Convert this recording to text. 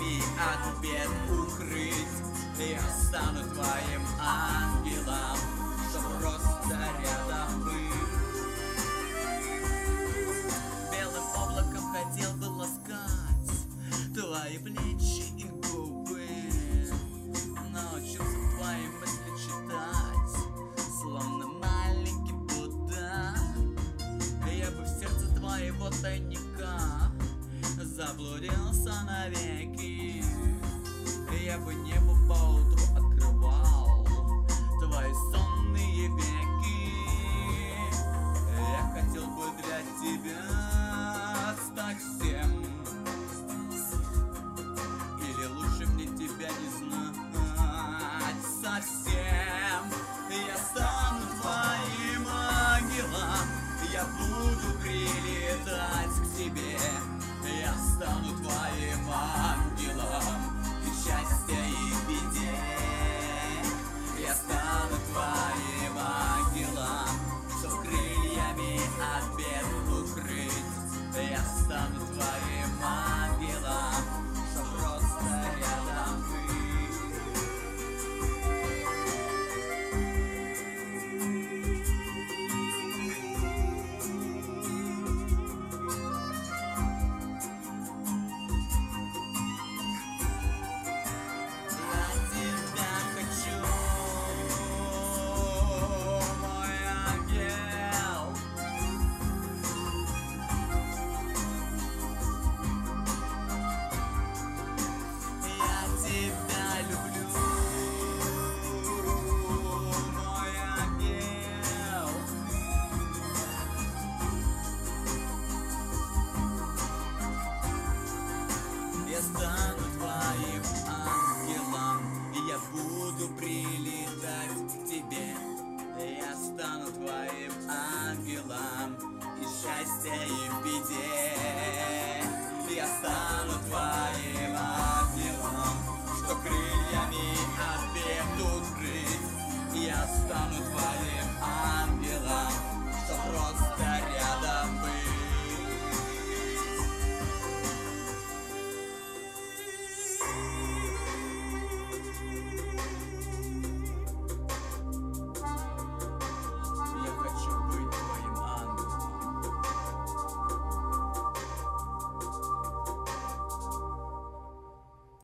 крыльями от бед укрыть. Я стану твоим ангелом, чтоб просто рядом быть. Белым облаком хотел бы ласкать твои плечи и губы. Научился твои мысли читать, словно маленький Будда. Я бы в сердце твоего тайника заблудился навеки. Я бы небо поутру открывал твои сонные веки. Я хотел бы для тебя стать всем, или лучше мне тебя не знать совсем. Я стану твоим ангелом, я буду прилетать к тебе. Я стану твоим ангелом и счастье и в беде. Я стану твоим ангелом, чтоб крыльями от бед укрыть. Я стану твоим ангелом, чтоб просто рядом стану твоим ангелом, и я буду прилетать к тебе. Я стану твоим ангелом, и счастье и в беде. Я стану твоим